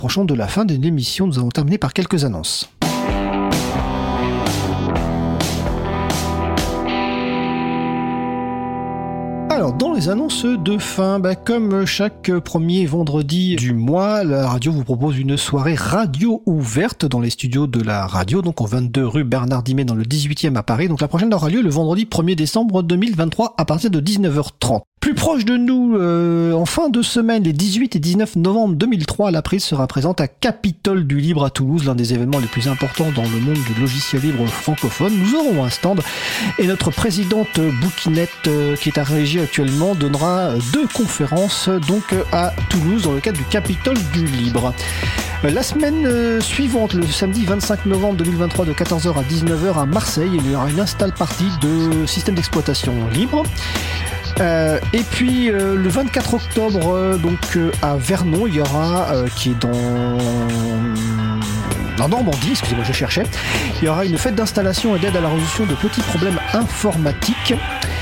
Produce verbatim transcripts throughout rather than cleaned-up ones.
Approchant de la fin de l'émission, nous allons terminer par quelques annonces. Alors, dans les annonces de fin, bah, comme chaque premier vendredi du mois, la radio vous propose une soirée radio ouverte dans les studios de la radio, donc au vingt-deux rue Bernard Dimet dans le dix-huitième à Paris. Donc la prochaine aura lieu le vendredi premier décembre deux mille vingt-trois à partir de dix-neuf heures trente. Plus proche de nous, euh, en fin de semaine, les dix-huit et dix-neuf novembre deux mille trois, la prise sera présente à Capitole du Libre à Toulouse, l'un des événements les plus importants dans le monde du logiciel libre francophone. Nous aurons un stand et notre présidente Bouquinette, euh, qui est à Régie actuellement, donnera deux conférences donc à Toulouse dans le cadre du Capitole du Libre. La semaine euh, suivante, le samedi vingt-cinq novembre deux mille vingt-trois, de quatorze heures à dix-neuf heures à Marseille, il y aura une install party de système d'exploitation libre. Euh, et puis euh, le vingt-quatre octobre, euh, donc euh, à Vernon, il y aura, euh, qui est dans en Normandie, excusez-moi, je cherchais, il y aura une fête d'installation et d'aide à la résolution de petits problèmes informatiques.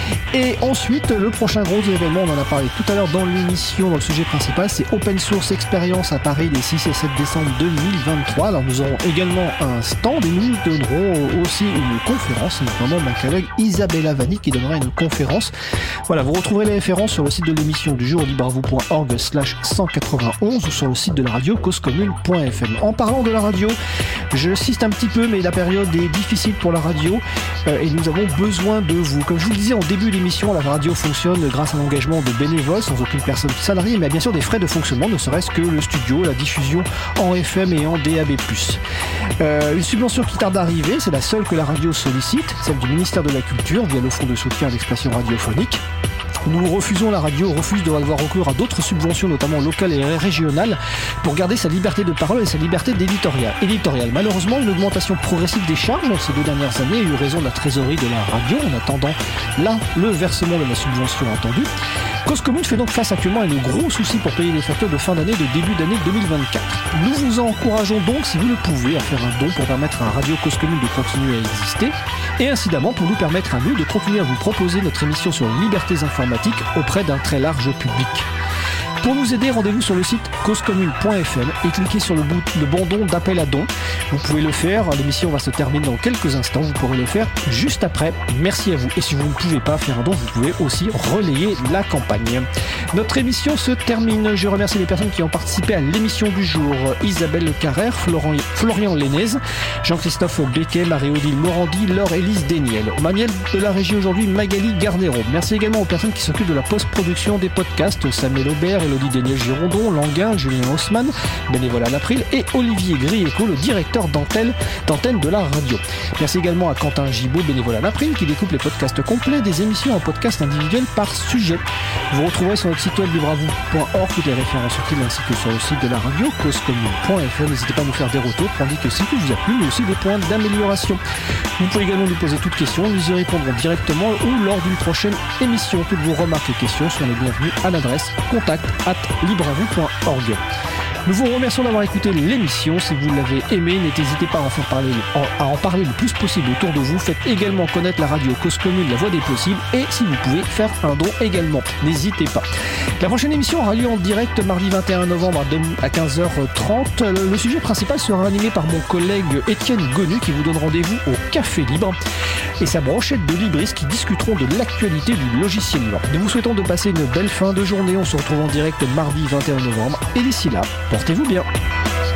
Et ensuite, le prochain gros événement, on en a parlé tout à l'heure dans l'émission, dans le sujet principal, c'est Open Source Experience à Paris les six et sept décembre deux mille vingt-trois. Alors nous aurons également un stand et nous donnerons aussi une conférence, notamment ma collègue Isabella Vanni qui donnera une conférence. Voilà, vous retrouverez les références sur le site de l'émission du jour libravou point org slash cent quatre-vingt-onze ou sur le site de la radio cause commune point f m. En parlant de la radio, je insiste un petit peu, mais la période est difficile pour la radio euh, et nous avons besoin de vous. Comme je vous le disais en début de l'émission, la radio fonctionne grâce à l'engagement de bénévoles sans aucune personne salariée, mais bien sûr des frais de fonctionnement, ne serait-ce que le studio, la diffusion en F M et en D A B plus. Euh, une subvention qui tarde à arriver, c'est la seule que la radio sollicite, celle du ministère de la Culture via le Fonds de soutien à l'expression radiophonique. Nous refusons, la radio refuse de avoir recours à d'autres subventions, notamment locales et régionales, pour garder sa liberté de parole et sa liberté d'éditorial. Éditorial. Malheureusement, une augmentation progressive des charges ces deux dernières années a eu raison de la trésorerie de la radio, en attendant là le versement de la subvention attendue. Cause Commune fait donc face actuellement à de gros soucis pour payer les factures de fin d'année de début d'année deux mille vingt-quatre. Nous vous encourageons donc, si vous le pouvez, à faire un don pour permettre à Radio Cause Commune de continuer à exister et incidemment pour nous permettre à nous de continuer à vous proposer notre émission sur les libertés informatiques auprès d'un très large public. Pour nous aider, rendez-vous sur le site cause commune point f m et cliquez sur le, bout, le bandon d'appel à don. Vous pouvez le faire, l'émission va se terminer dans quelques instants, vous pourrez le faire juste après. Merci à vous. Et si vous ne pouvez pas faire un don, vous pouvez aussi relayer la campagne. Notre émission se termine. Je remercie les personnes qui ont participé à l'émission du jour. Isabelle Carrère, Florian, Florian Lénez, Jean-Christophe Becquet, Marie-Odile Morandi, Laure-Élise Déniel. Au manuel de la régie aujourd'hui, Magali Garnero. Merci également aux personnes qui s'occupent de la post-production des podcasts, Samuel Aubert, Elodie Déniel Girondon, Languin, Julien Haussmann, bénévole à l'April, et Olivier Grieco, le directeur d'antenne, d'antenne de la radio. Merci également à Quentin Gibaud, bénévole à l'April, qui découpe les podcasts complets des émissions en podcasts individuels par sujet. Vous retrouverez sur notre site web libravou point org toutes les références utiles ainsi que sur le site de la radio cause commune point f m. N'hésitez pas à nous faire des retours pour indiquer si tout vous a plu, mais aussi des points d'amélioration. Vous pouvez également nous poser toutes questions, nous y répondrons directement ou lors d'une prochaine émission. Toutes vos remarques et questions sont les bienvenues à l'adresse contact arobase libravou point org. Nous vous remercions d'avoir écouté l'émission. Si vous l'avez aimé, n'hésitez pas à en faire parler, à en parler le plus possible autour de vous. Faites également connaître la radio Cause Commune, la voix des possibles, et si vous pouvez, faire un don également. N'hésitez pas. La prochaine émission aura lieu en direct mardi vingt et un novembre à quinze heures trente. Le sujet principal sera animé par mon collègue Étienne Gonu qui vous donne rendez-vous au Café Libre et sa brochette de libristes qui discuteront de l'actualité du logiciel libre. Nous vous souhaitons de passer une belle fin de journée. On se retrouve en direct mardi vingt et un novembre et d'ici là, portez-vous bien.